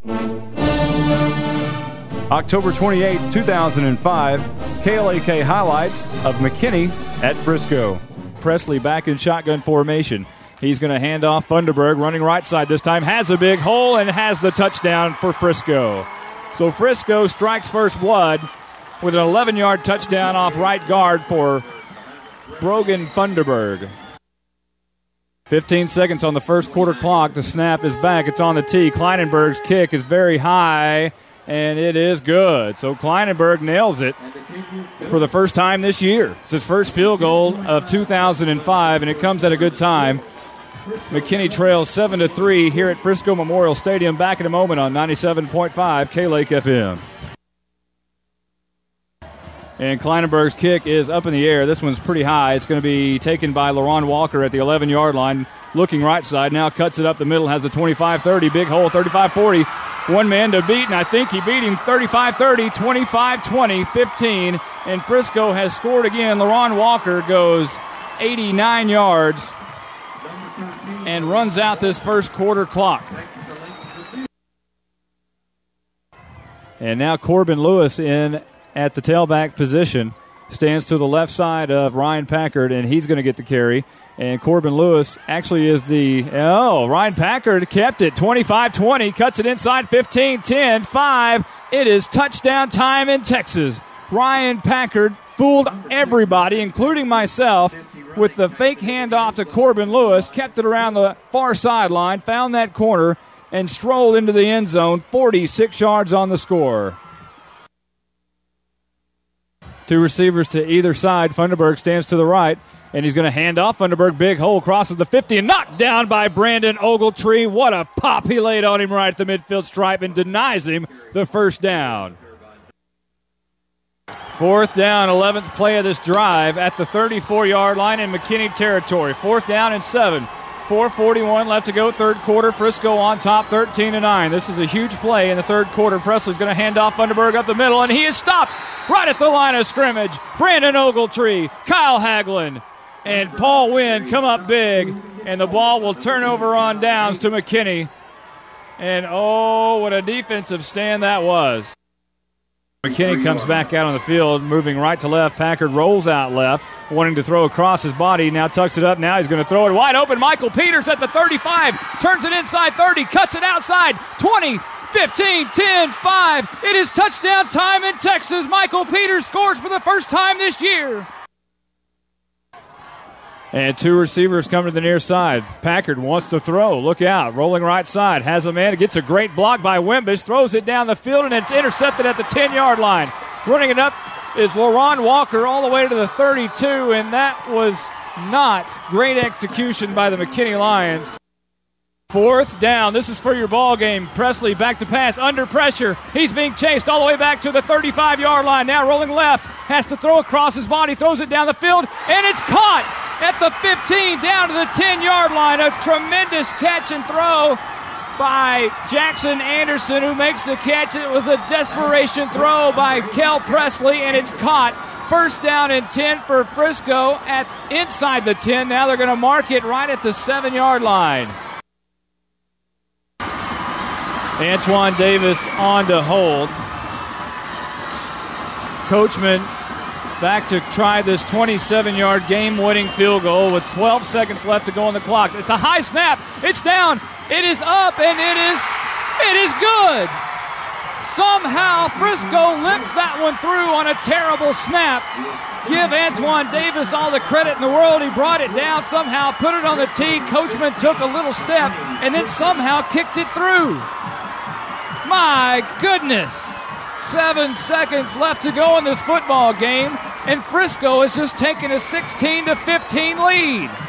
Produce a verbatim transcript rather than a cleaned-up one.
October twenty-eighth, two thousand five, K L A K highlights of McKinney at Frisco. Presley back in shotgun formation. He's going to hand off Funderburg, running right side this time, has a big hole and has the touchdown for Frisco. So Frisco strikes first blood with an eleven-yard touchdown off right guard for Brogan Funderburg. fifteen seconds on the first quarter clock. The snap is back. It's on the tee. Kleinenberg's kick is very high, and it is good. So Kleinenberg nails it for the first time this year. It's his first field goal of two thousand five, and it comes at a good time. McKinney trails seven to three here at Frisco Memorial Stadium. Back in a moment on ninety-seven point five K-Lake F M. And Kleinenberg's kick is up in the air. This one's pretty high. It's going to be taken by LaRon Walker at the eleven-yard line. Looking right side, now cuts it up the middle, has a twenty-five thirty, big hole, thirty-five forty. One man to beat, and I think he beat him thirty-five thirty, twenty-five twenty, fifteen. And Frisco has scored again. LaRon Walker goes eighty-nine yards and runs out this first quarter clock. And now Corbin Lewis in at the tailback position. Stands to the left side of Ryan Packard, and he's going to get the carry. And Corbin Lewis actually is the, oh, Ryan Packard kept it, twenty-five twenty, cuts it inside, fifteen ten, five. It is touchdown time in Texas. Ryan Packard fooled everybody, including myself, with the fake handoff to Corbin Lewis, kept it around the far sideline, found that corner, and strolled into the end zone, forty-six yards on the score. Two receivers to either side. Funderburg stands to the right, and he's going to hand off. Funderburg, big hole, crosses the fifty, and knocked down by Brandon Ogletree. What a pop he laid on him right at the midfield stripe and denies him the first down. Fourth down, eleventh play of this drive at the thirty-four-yard line in McKinney territory. Fourth down and seven. four forty-one left to go, third quarter. Frisco on top, thirteen to nine. This is a huge play in the third quarter. Presley's going to hand off Funderburg up the middle, and he is stopped right at the line of scrimmage. Brandon Ogletree, Kyle Hagelin, and Paul Wynn come up big, and the ball will turn over on downs to McKinney. And oh, what a defensive stand that was. McKinney comes back out on the field, moving right to left. Packard rolls out left, wanting to throw across his body. Now tucks it up. Now he's going to throw it wide open. Michael Peters at the thirty-five. Turns it inside thirty. Cuts it outside. twenty, fifteen, ten, five. It is touchdown time in Texas. Michael Peters scores for the first time this year. And two receivers come to the near side. Packard wants to throw. Look out. Rolling right side. Has a man. Gets a great block by Wimbish. Throws it down the field, and it's intercepted at the ten-yard line. Running it up is LaRon Walker all the way to the thirty-two, and that was not great execution by the McKinney Lions. Fourth down. This is for your ball game. Presley back to pass. Under pressure. He's being chased all the way back to the thirty-five-yard line. Now rolling left. Has to throw across his body. Throws it down the field, and it's caught at the fifteen, down to the ten-yard line. A tremendous catch and throw by Jackson Anderson, who makes the catch. It was a desperation throw by Kel Presley, and it's caught. First down and ten for Frisco at inside the ten. Now they're going to mark it right at the seven-yard line. Antoine Davis on to hold. Coachman back to try this twenty-seven-yard game-winning field goal with twelve seconds left to go on the clock. It's a high snap. It's down. It is up, and it is it is good. Somehow Frisco limps that one through on a terrible snap. Give Antoine Davis all the credit in the world. He brought it down, somehow put it on the tee. Coachman took a little step and then somehow kicked it through. My goodness. Seven seconds left to go in this football game, and Frisco has just taken a sixteen to fifteen lead.